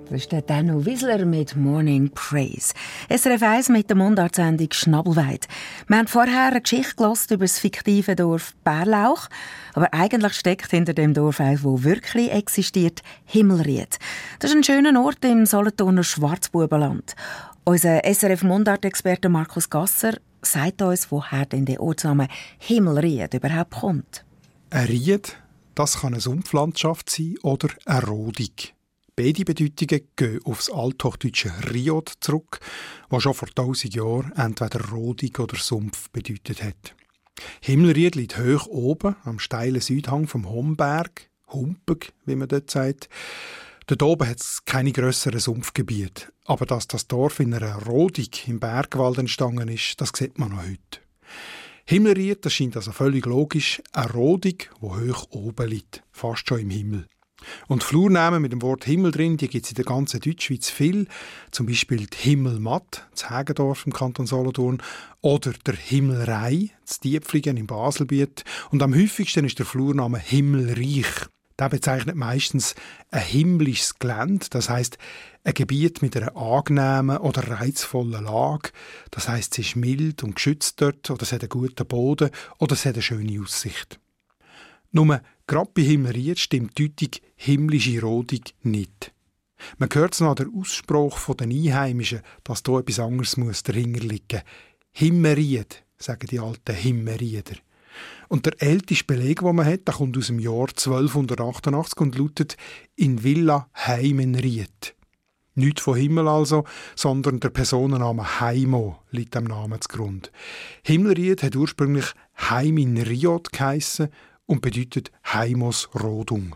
Das ist der Danu Wiesler mit «Morning Praise». S R F eins mit der Mundartsendung «Schnabelweit». Wir haben vorher eine Geschichte gehört über das fiktive Dorf Bärlauch. Aber eigentlich steckt hinter dem Dorf eins, das wirklich existiert, Himmelried. Das ist ein schöner Ort im Solothurner Schwarzbubenland. Unser S R F-Mundart-Experte Markus Gasser sagt uns, woher denn der Ortsname Himmelried überhaupt kommt. Ein Ried, das kann eine Sumpflandschaft sein oder eine Rodung. Beide Bedeutungen gehen auf das althochdeutsche Riod zurück, was schon vor tausend Jahren entweder Rodung oder Sumpf bedeutet hat. Himmelried liegt hoch oben am steilen Südhang vom Homberg, Humpeg, wie man dort sagt. Dort oben hat es keine grösseren Sumpfgebiete. Aber dass das Dorf in einer Rodung im Bergwald entstanden ist, das sieht man noch heute. Himmelried, das scheint also völlig logisch, eine Rodung, die hoch oben liegt, fast schon im Himmel. Und Flurnamen mit dem Wort Himmel drin, die gibt es in der ganzen Deutschschweiz viel. Zum Beispiel die Himmelmatt, das Hägendorf im Kanton Solothurn, oder der Himmelrei, das Diepfligen im Baselbiet. Und am häufigsten ist der Flurname Himmelreich. Der bezeichnet meistens ein himmlisches Gelände, das heisst ein Gebiet mit einer angenehmen oder reizvollen Lage. Das heisst, es ist mild und geschützt dort, oder es hat einen guten Boden, oder es hat eine schöne Aussicht. Nur gerade bei Himmelried stimmt die Deutung himmlische Rodung nicht. Man hört es noch an der Ausspruch der Einheimischen, dass hier etwas anderes muss dahinter liegen. Himmelried, sagen die alten Himmelrieder. Und der älteste Beleg, den man hat, der kommt aus dem Jahr zwölfhundertachtundachtzig und lautet «In Villa Heimenried». Nicht von Himmel also, sondern der Personenname Heimo liegt dem Namen zugrunde. Himmelried hat ursprünglich Heim in Riod geheissen und bedeutet Heimos Rodung.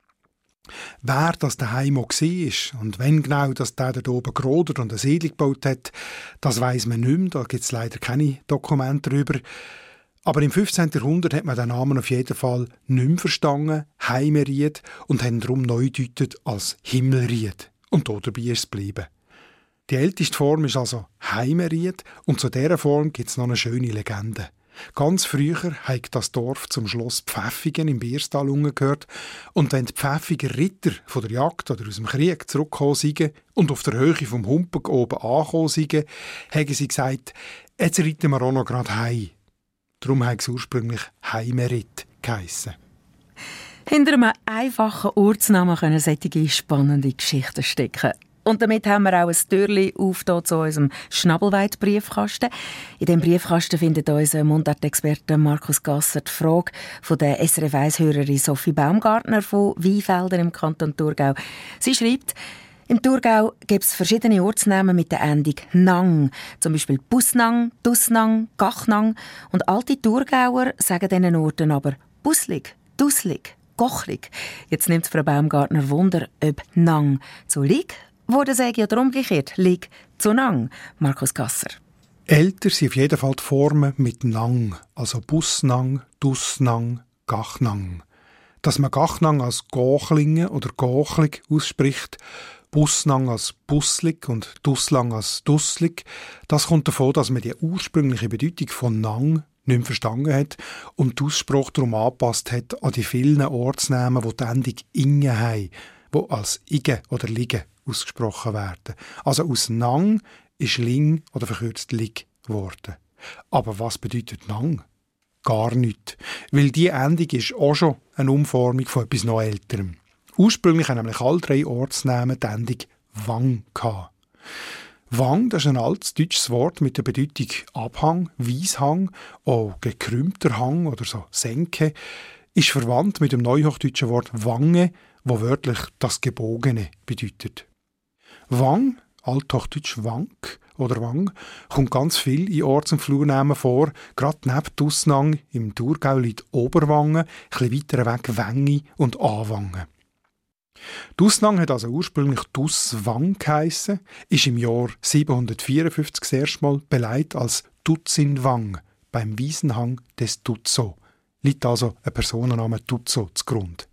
Wer das der Heimo war und wenn genau dass der dort oben gerodet und eine Siedlung gebaut hat, das weiss man nicht mehr, da gibt es leider keine Dokumente darüber. Aber im fünfzehnten Jahrhundert hat man den Namen auf jeden Fall nicht mehr verstanden, Heimeried, und haben darum neu gedeutet als Himmelried. Und dabei ist es geblieben. Die älteste Form ist also Heimeried und zu dieser Form gibt es noch eine schöne Legende. Ganz früher hat das Dorf zum Schloss Pfäffigen im Bierstal gehört. Und wenn die Pfäffiger Ritter von der Jagd oder aus dem Krieg zurückgekommen sind und auf der Höhe vom Humpeg oben angekommen sind, haben sie gesagt, jetzt reiten wir auch noch gerade heim. Darum hat es ursprünglich Heimeried geheissen. Hinter einem einfachen Ortsnamen können solche spannende Geschichten stecken. Und damit haben wir auch ein Türchen aufgetan zu unserem Schnabelweit-Briefkasten. In diesem Briefkasten findet unser Mundart-Experte Markus Gasser die Frage von der S R F eins-Hörerin Sophie Baumgartner von Weinfelden im Kanton Thurgau. Sie schreibt, im Thurgau gibt es verschiedene Ortsnamen mit der Endung «nang», zum Beispiel Busnang, Dussnang, Gachnang. Und alte Thurgauer sagen diesen Orten aber Buslig, Dusslig, Gochlig. Jetzt nimmt Frau Baumgartner Wunder, ob «nang» zu «lig» wurde sage oder umgekehrt, «lig» zu «nang». Markus Gasser. Älter sind auf jeden Fall die Formen mit «nang», also Busnang, Dussnang, Gachnang. Dass man Gachnang als Gochlinge oder Gochlig ausspricht, Busnang als Busslig und Dusslang als Dusslig, das kommt davon, dass man die ursprüngliche Bedeutung von «nang» nicht mehr verstanden hat und den Ausspruch darum angepasst hat an die vielen Ortsnamen, die die Endung «inge» haben, die als «ige» oder «lige» ausgesprochen werden. Also aus «nang» ist «ling» oder verkürzt «lig» geworden. Aber was bedeutet «nang»? Gar nichts. Weil diese Endung ist auch schon eine Umformung von etwas noch Älterem. Ursprünglich haben nämlich alle drei Ortsnamen die Endung «wang» gehabt. «Wang», das ist ein altes deutsches Wort mit der Bedeutung Abhang, Wieshang, auch gekrümmter Hang oder so Senke, ist verwandt mit dem neuhochdeutschen Wort «wange», wo wörtlich das Gebogene bedeutet. Wang, althochdeutsch Wank oder Wang, kommt ganz viel in Orts- und Flurnamen vor. Gerade neben Dussnang im Thurgau liegt Oberwangen, etwas weiter weg Wengi und Anwangen. Dussnang hat also ursprünglich Dusswang geheissen, ist im Jahr siebenhundertvierundfünfzig das erste Mal beleidigt als Tutsinwang beim Wiesenhang des Tutso. Liegt also ein Personenname Tutso zugrunde.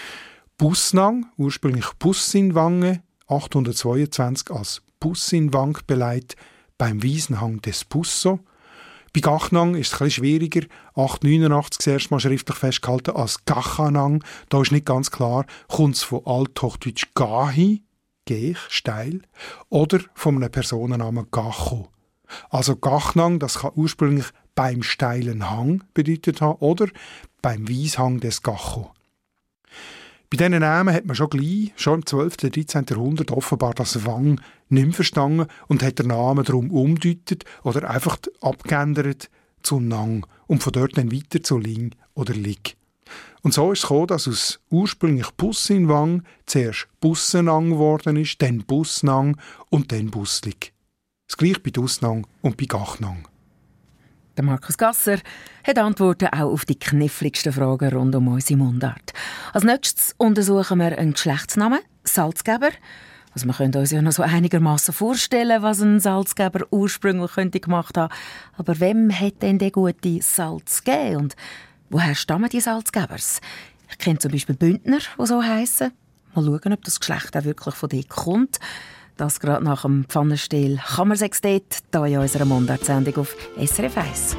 Busnang, ursprünglich Bussinwange, achthundertzweiundzwanzig als Bussinwang beleidigt beim Wiesenhang des Busso. Bei Gachnang ist es etwas schwieriger, achthundertneunundachtzig das erste Mal schriftlich festgehalten als Gachanang. Da ist nicht ganz klar, kommt es von althochdeutsch Gahi, Geich, steil, oder von einem Personennamen Gacho. Also Gachnang, das kann ursprünglich beim steilen Hang bedeutet haben oder beim Wieshang des Gacho. Bei diesen Namen hat man schon gleich, schon im zwölften und dreizehnten Jahrhundert offenbar das Wang nicht mehr verstanden und hat den Namen darum umdeutet oder einfach abgeändert zu Nang und von dort dann weiter zu Ling oder Lig. Und so ist es gekommen, dass aus ursprünglich Bussinwang zuerst Bussenang geworden ist, dann Busnang und dann Buslig. Das gleiche bei Dusnang und bei Gachnang. Der Markus Gasser hat Antworten auch auf die kniffligsten Fragen rund um unsere Mundart. Als nächstes untersuchen wir einen Geschlechtsnamen, Salzgeber. Also wir können uns ja noch so einigermaßen vorstellen, was ein Salzgeber ursprünglich könnte gemacht haben. Aber wem hat denn der gute Salz gegeben? Und woher stammen die Salzgebers? Ich kenne zum Beispiel Bündner, die so heissen. Mal schauen, ob das Geschlecht auch wirklich von dort kommt. Das gerade nach dem Pfannenstiel Kammersextet, hier in unserer Mundart-Sendung auf S R F eins.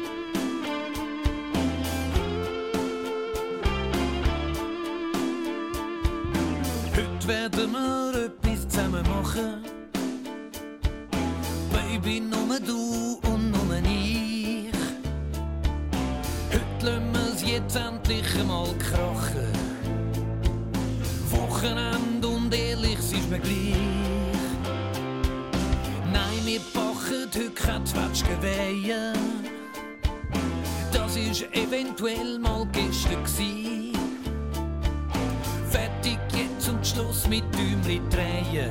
Heute werden wir etwas zusammen machen. Baby, nur du und nur ich. Heute lassen wir es jetzt endlich einmal krachen. Wochenende und ehrlich, es ist mir gleich. Nein, wir packen heute keine Zwetschgenweihe. Das war eventuell mal gestern gsi. Fertig jetzt und Schluss mit Däumli drehen.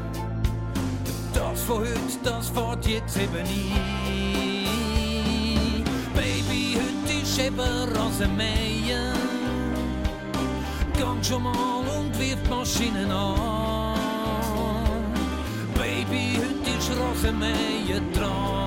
Das von heute, das fährt jetzt eben ein. Baby, heute ist eben Rasenmähen. Gang schon mal und wirf die Maschinen an. Baby, heute ist Rasenmähen dran.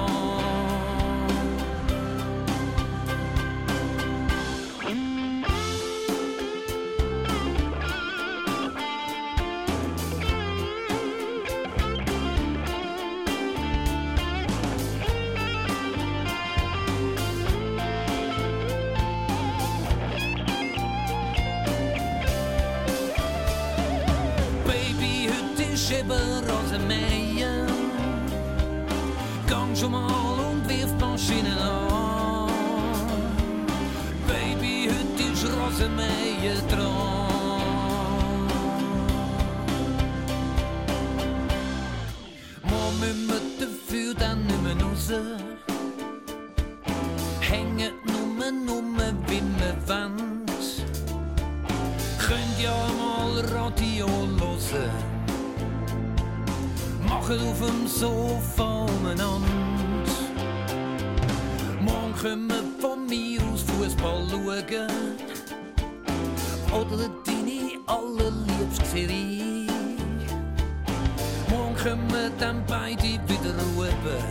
Rasenmähen. Gang schon mal und wirf die Maschinen an. Baby, heute ist Rasenmähen dran. Morgen müssen wir dafür dann nicht mehr raus. Hängen nur, nur wie wir wollen. Könnt ja mal Radio hören. Machen auf dem Sofa umeinander. Morgen können wir von mir aus Fußball schauen. Oder deine allerliebste Serie. Morgen können wir dann beide wieder ruhen.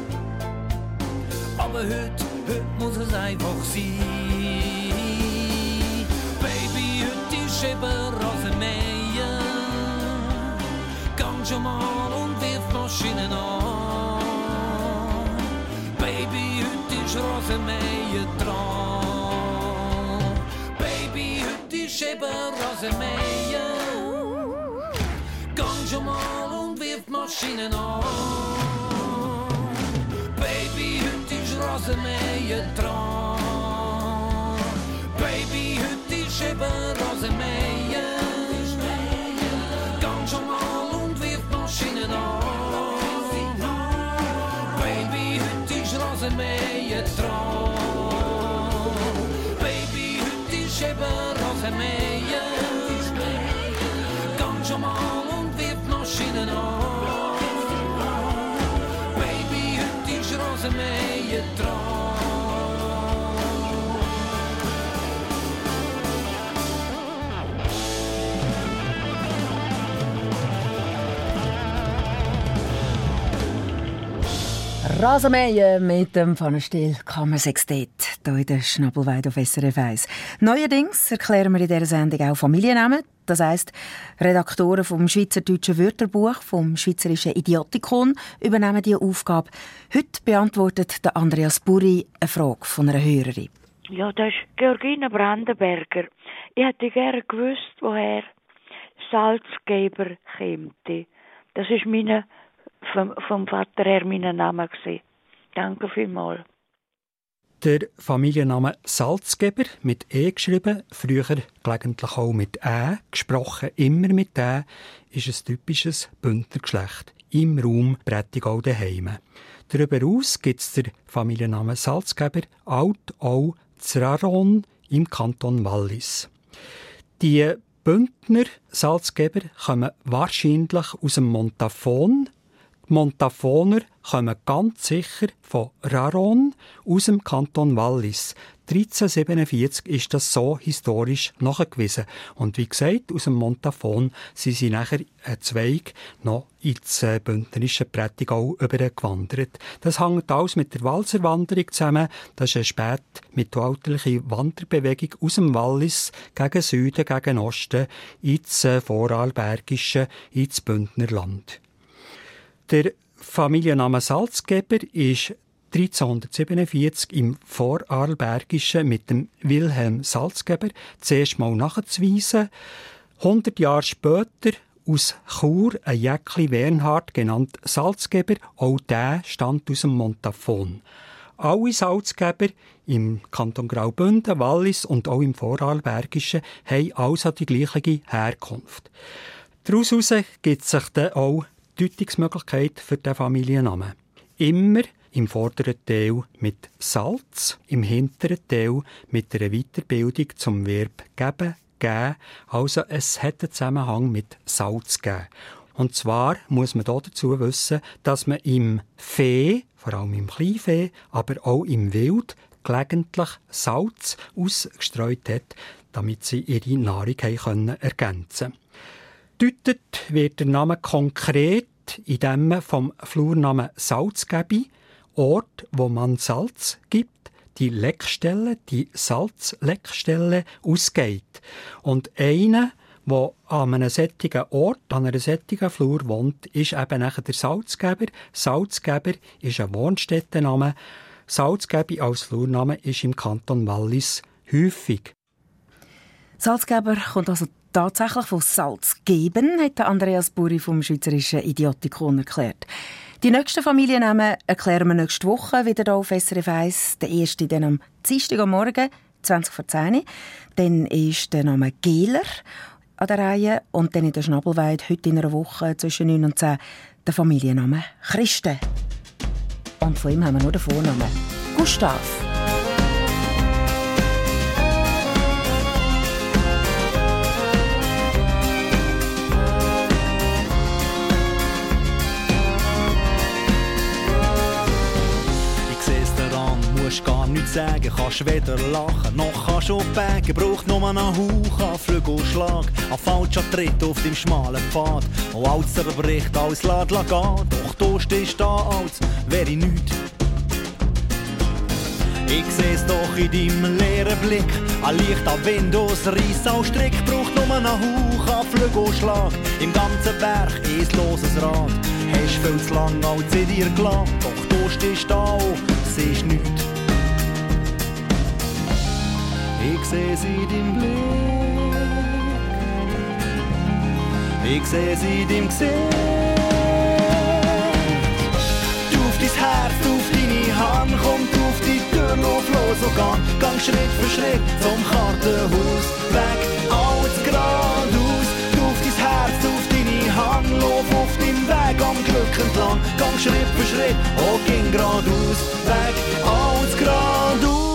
Aber heute, heute muss es einfach sein. Baby, heute ist eben Rasenmähen. Gang schon mal und wirf Maschinen an. Baby, heute ist Rasenmähen dran. Baby, heute ist eben Rasenmähen. Gang schon mal und wirf Maschinen an. Baby, heute ist Rasenmähen dran. Baby, heute ist eben Rasenmähen. Gang schon mal und wirf Maschinen an. Baby, heute ist Rasenmähen dran. Baby, heute ist eben Rasenmähen. Gang schon mal und wirf Maschinen an. Baby, heute ist Rasenmähen dran. Rasenmähen mit dem Pfannenstiel Kammersextet hier in der Schnabelweide auf S R F eins. Neuerdings erklären wir in dieser Sendung auch Familiennamen. Das heisst, Redaktoren vom Schweizerdeutschen Wörterbuch, vom Schweizerischen Idiotikon übernehmen diese Aufgabe. Heute beantwortet der Andreas Burri eine Frage von einer Hörerin. Ja, das ist Georgina Brandenberger. Ich hätte gerne gewusst, woher Salzgeber käme. Das war meine, vom, vom Vater her mein Name. Danke vielmals. Der Familienname Salzgeber, mit E geschrieben, früher gelegentlich auch mit Ä, gesprochen immer mit Ä, ist ein typisches Bündnergeschlecht im Raum Prättigau daheim. Darüber hinaus gibt es den Familiennamen Salzgeber alt auch Zraron im Kanton Wallis. Die Bündner Salzgeber kommen wahrscheinlich aus dem Montafon. Die Montafoner kommen ganz sicher von Raron aus dem Kanton Wallis. dreizehnhundertsiebenundvierzig ist das so historisch nachgewiesen. Und wie gesagt, aus dem Montafon sind sie nachher ein Zweig noch ins bündnerische Prättigau übergewandert. Das hängt alles mit der Walserwanderung zusammen. Das ist eine spätmittelalterliche Wanderbewegung aus dem Wallis gegen Süden, gegen Osten, ins Vorarlbergische, ins Bündnerland. Der Familienname Salzgeber ist dreizehnhundertsiebenundvierzig im Vorarlbergischen mit dem Wilhelm Salzgeber zuerst mal nachzuweisen. hundert Jahre später aus Chur ein Jäckli Wernhard, genannt Salzgeber, auch der stammt aus dem Montafon. Alle Salzgeber im Kanton Graubünden, Wallis und auch im Vorarlbergischen haben also die gleiche Herkunft. Daraus gibt es sich dann auch Deutungsmöglichkeit für den Familiennamen. Immer im vorderen Teil mit Salz, im hinteren Teil mit einer Weiterbildung zum Verb geben, geben. Also es hat einen Zusammenhang mit Salz geben. Und zwar muss man dazu wissen, dass man im Vieh, vor allem im Kleinvieh, aber auch im Wild, gelegentlich Salz ausgestreut hat, damit sie ihre Nahrung können ergänzen können. Deutet wird der Name konkret, indem man vom Flurnamen Salzgebi, Ort, wo man Salz gibt, die Leckstelle, die Salzleckstelle ausgeht. Und einer, der an einem solchen Ort, an einer solchen Flur wohnt, ist eben nachher der Salzgeber. Salzgeber ist ein Wohnstättenname. Salzgebi als Flurname ist im Kanton Wallis häufig. Salzgeber kommt also tatsächlich von Salz geben, hat Andreas Buri vom Schweizerischen Idiotikon erklärt. Die nächsten Familiennamen erklären wir nächste Woche wieder hier auf S R F eins. Der erste dann am Dienstag am Morgen, zwanzig vor zehn. Dann ist der Name Gehler an der Reihe. Und dann in der Schnabelweide, heute in einer Woche zwischen neun und zehn, der Familienname Christen. Und von ihm haben wir nur den Vornamen Gustav. Gar nichts sagen, kannst weder lachen, noch kannst du backen. Braucht nur einen Hauch an Flügelschlag, ein falscher Tritt auf dem schmalen Pfad. Und alles zerbricht, alles lässt gehen. Doch du stehst da, als wäre ich nichts. Ich seh's doch in deinem leeren Blick, ein Licht am Wind aus Reiss als Strick. Braucht nur einen Hauch an Flügelschlag, im ganzen Berg ein loses Rad. Hast viel zu lang als in dir gelassen, doch du stehst da und siehst nichts. Ich seh sie in deinem Blick, ich seh sie in deinem Gesicht. Du auf dein Herz, du auf deine Hand, komm du auf die Tür, lauf los und gang, gang Schritt für Schritt zum Kartenhaus, weg, alles geradeaus. Du auf dein Herz, du auf deine Hand, lauf auf deinem Weg am Glück entlang, gang Schritt für Schritt, oh ging geradeaus, weg, alles geradeaus.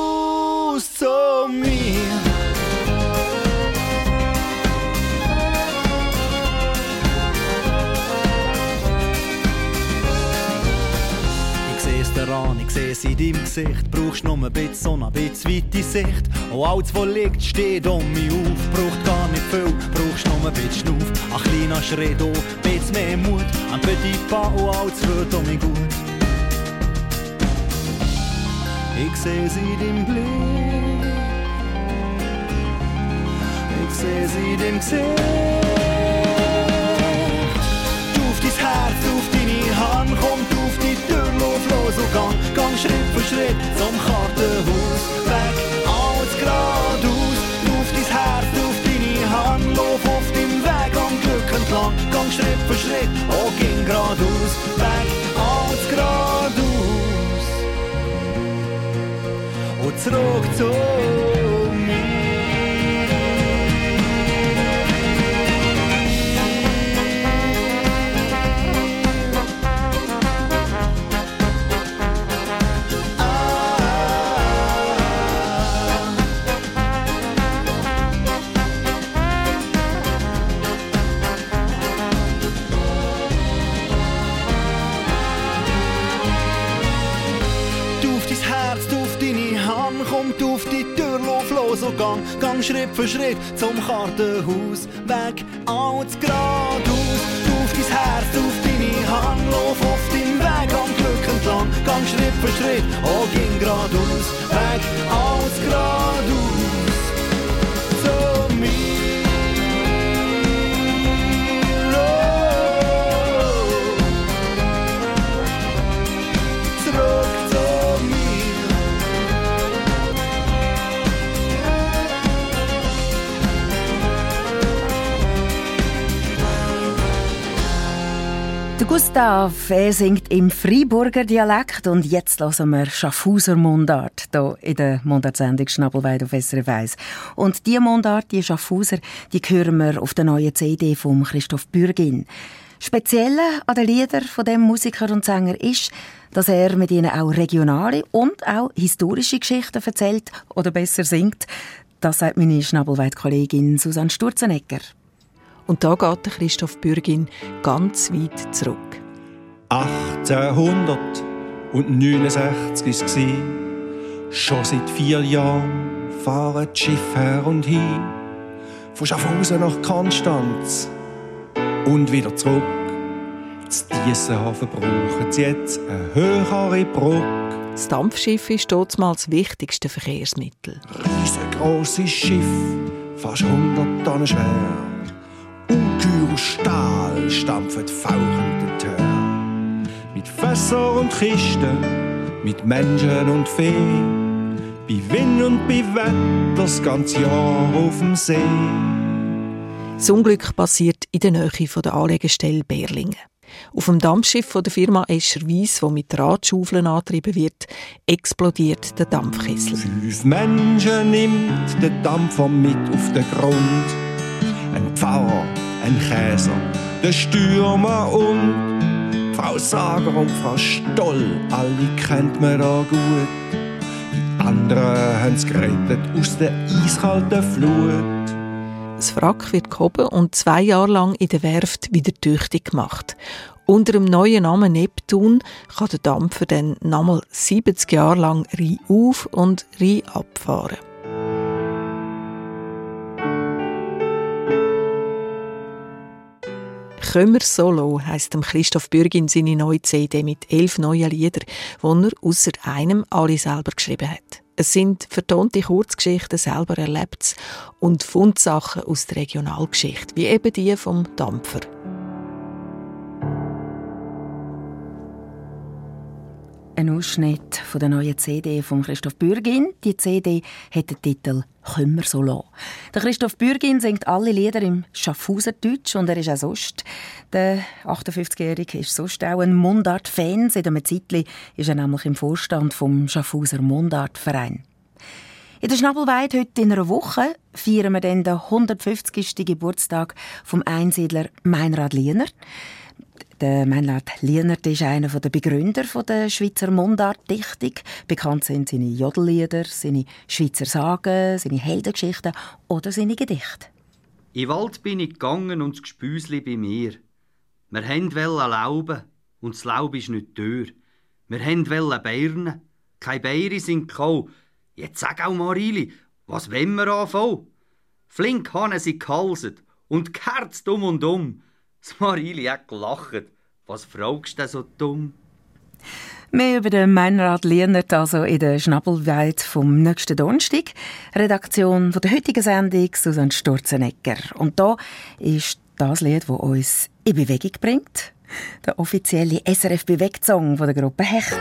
Zu mir. Ich seh's daran, ich seh's in deinem Gesicht. Brauchst nur ein bisschen Sonne, ein bisschen weite Sicht. Und alles, was liegt, steht um mich auf. Braucht gar nicht viel, brauchst nur ein bisschen Schnuff. Ein kleiner Schritt, oh, ein bisschen mehr Mut. Ein petit pas und alles wird um mich gut. Ich seh's in deinem Blick, ich seh sie in dem Gesicht. Du auf dein Herz, du auf deine Hand, komm du auf die Tür, lauf los und gang, gang Schritt für Schritt zum Kartenhaus, weg, alles geradeaus. Du auf dein Herz, du auf deine Hand, lauf auf deinem Weg zurück zu mir. So gang, gang Schritt für Schritt zum Kartenhaus, weg, alles geradeaus. Auf dein Herz, auf deine Hand, lauf auf deinem Weg am Glück entlang. Gang Schritt für Schritt, oh, ging geradeaus, weg, alles geradeaus. Zu mir, oh, zurück zu mir. Der Gustav, er singt im Freiburger Dialekt und jetzt hören wir Schaffhauser Mundart hier in der Mundartsendung Schnabelweid auf S R F eins. Und diese Mundart, die Schaffhauser, die hören wir auf der neuen C D von Christoph Bürgin. Speziell an den Liedern von dem Musiker und Sänger ist, dass er mit ihnen auch regionale und auch historische Geschichten erzählt oder besser singt. Das sagt meine Schnabelweid-Kollegin Susanne Sturzenegger. Und da geht der Christoph Bürgin ganz weit zurück. achtzehnhundertneunundsechzig war es. Schon seit vier Jahren fahren die Schiffe her und hin. Von Schaffhausen nach Konstanz und wieder zurück. Zu Diessenhafen brauchen sie jetzt eine höhere Brücke. Das Dampfschiff ist damals das wichtigste Verkehrsmittel. Riesengroßes Schiff, fast hundert Tonnen schwer. Ungeheuer Stahl stampft fauchend den Tör. Mit Fässer und Kisten, mit Menschen und Vieh. Bei Wind und bei Wetter das ganze Jahr auf dem See. Das Unglück passiert in der Nähe der Anlegestelle Berlingen. Auf dem Dampfschiff der Firma Escher-Wyss, das mit Radschaufeln angetrieben wird, explodiert der Dampfkessel. Fünf Menschen nimmt der Dampfer mit auf den Grund. Ein Pfarrer, ein Käser, der Stürmer und Frau Sager und Frau Stoll, alle kennt man da gut. Die anderen haben's gerettet aus der eiskalten Flut. Das Wrack wird gehoben und zwei Jahre lang in der Werft wieder tüchtig gemacht. Unter dem neuen Namen Neptun kann der Dampfer dann nochmal siebzig Jahre lang reiauf und reiabfahren. «Kömmer Solo» heisst dem Christoph Bürgin seine neue C D mit elf neuen Liedern, die er ausser einem alle selber geschrieben hat. Es sind vertonte Kurzgeschichten, selber erlebt und Fundsachen aus der Regionalgeschichte, wie eben die vom Dampfer. Ein Ausschnitt von der neuen C D von Christoph Bürgin. Die C D hat den Titel «Kömmer so lassen». Der Christoph Bürgin singt alle Lieder im Schaffhauserdeutsch und er ist auch sonst. Der achtundfünfzigjährige ist sonst auch ein Mundart-Fan. Seit einem Zeitchen ist er nämlich im Vorstand vom Schaffhauser Mundart-Verein. In der Schnabelweid heute in einer Woche feiern wir dann den hundertfünfzigsten Geburtstag vom Einsiedler Meinrad Lienert. Der Meinrad Lienert ist einer der Begründer der Schweizer Mundartdichtung. Bekannt sind seine Jodellieder, seine Schweizer Sagen, seine Heldengeschichten oder seine Gedichte. In den Wald bin ich gegangen und das Gespüsli bei mir. Wir wollten Lauben und das Laub ist nicht teuer. Wir wollten Beeren, keine Beeren sind gekommen. Jetzt sag auch Marili, was wollen wir anfangen? Flink haben sie gehalset und geherzt um und um. Das Marili hat gelacht. Was fragst du denn so dumm? Mehr über den Meinrad Lienert also in der Schnabelweid vom nächsten Donnerstag. Redaktion von der heutigen Sendung Susanne Sturzenegger. Und da ist das Lied, das uns in Bewegung bringt. Der offizielle S R F-Bewegt-Song der Gruppe Hecht.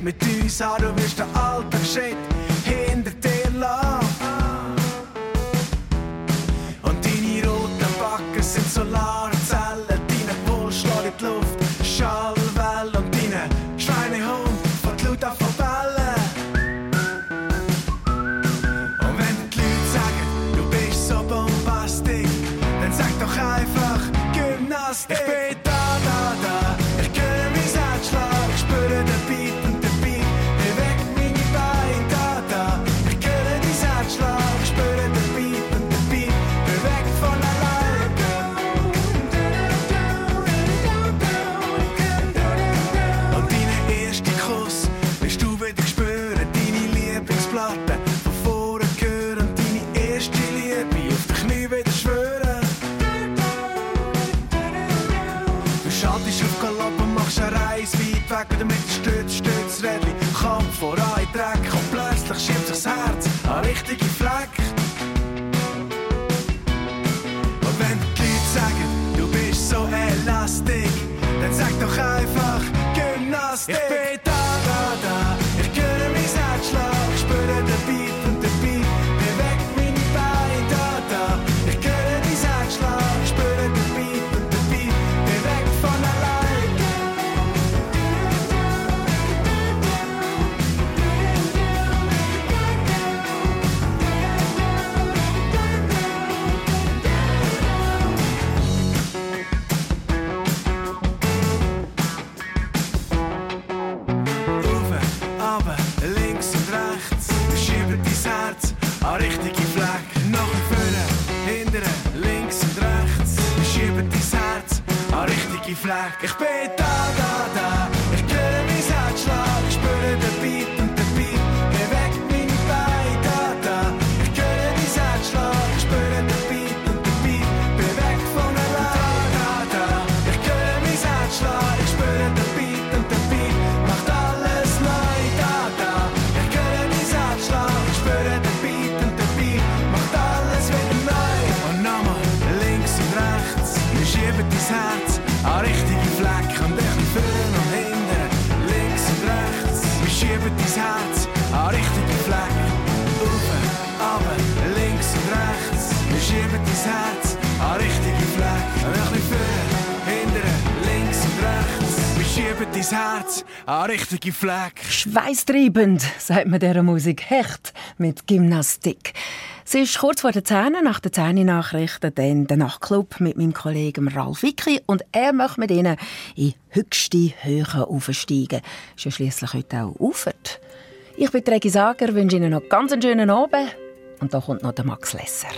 mit uns an, du wirst den Alltag-Shit hinter dir lassen. Und deine roten Backen sind Solarzellen, deine Puls schlägt in die Luft, Schallwellen und deine Schweinehund fährt laut an von Bällen. Und wenn die Leute sagen, du bist so bombastisch, dann sag doch einfach Gymnastik. Ich bin da, da, da, ich höre mein Herz schlagen, ich spüre den Beat und den Beat bewegt meine Beine. Da, da, ich höre dein Herz schlagen, ich spüre den Beat und den Beat bewegt von allein. Und deinen ersten Kuss wirst du wieder spüren, deine Lieblingsplatte von vorne hören und deine erste Liebe auf die Knie wieder schwören. Du schaltest auf Galopp und machst eine Reise weit weg, oder mit dem Stütz, Stützrädchen Kampf voran in Dreck und plötzlich schiebt sich das Herz an richtige Fleck. Und wenn die Leute sagen, du bist so elastisch, dann sag doch einfach Gymnastik. Ich bin da, da, da, ich höre mein Herz schlagen, ich spüre den Beat und den Beat bewegt meine Beine. Da, da, ich höre dein Herz schlagen, ich spüre den Beat und den Beat bewegt von allein. Rauf, runter, links und rechts, wir schieben dein Herz an richtige Fleck. Nach vorne, hinten, links und rechts, wir schieben dein Herz an richtige Fleck. Ich bin da, da, da, ich höre mein Herz schlagen, ich spüre den Beat und den Beat bewegt meine Beine. Da, da, ich höre dein Herz schlagen, ich spüre den Beat und den Beat bewegt von allein. Da, da, ich höre mein Herz schlagen, ich spüre den Beat und den Beat macht alles neu. Da, da, ich höre dein Herz schlagen, ich spüre den Beat und der Beat macht alles wieder neu. Und nochmal links und rechts, wir schieben dein Herz an richtige Fleck. Und ich bin vorne und hinten, links und rechts, wir schieben dein Herz an richtige Fleck. Rauf, runter, links und rechts, wir schieben dein Herz an richtige Fleck. Und ich bin vorne, hinten, links und rechts, wir schieben dein Herz an richtige Fleck. Schweißtreibend, sagt man dieser Musik. Hecht mit Gymnastik. Es ist kurz vor der zehn, nach den zehn-Nachrichten, dann der Nachtclub mit meinem Kollegen Ralf Wicki. Und er möchte mit ihnen in höchste Höhen aufsteigen. Ist ja schliesslich heute auch Ufert. Ich bin Regi Sager, wünsche Ihnen noch ganz einen schönen Abend. Und da kommt noch der Max Lesser.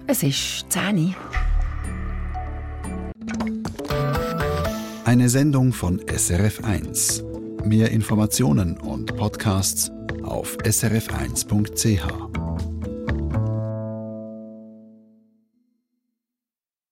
Es ist zehn. Eine Sendung von S R F eins. Mehr Informationen und Podcasts auf s r f eins punkt c h.